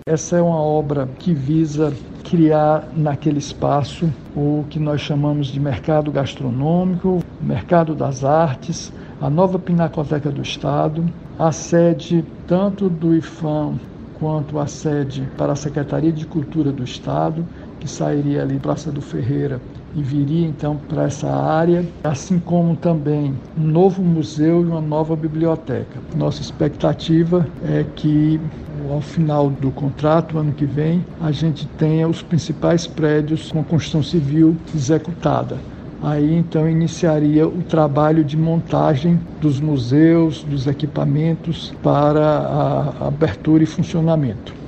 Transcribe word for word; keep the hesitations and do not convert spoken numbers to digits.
Essa é uma obra que visa criar naquele espaço o que nós chamamos de mercado gastronômico, mercado das artes, a nova Pinacoteca do Estado, a sede tanto do IPHAN quanto a sede para a Secretaria de Cultura do Estado, que sairia ali Praça do Ferreira e viria então para essa área, assim como também um novo museu e uma nova biblioteca. Nossa expectativa é que ao final do contrato, ano que vem, a gente tenha os principais prédios com construção civil executada. Aí então iniciaria o trabalho de montagem dos museus, dos equipamentos para a abertura e funcionamento.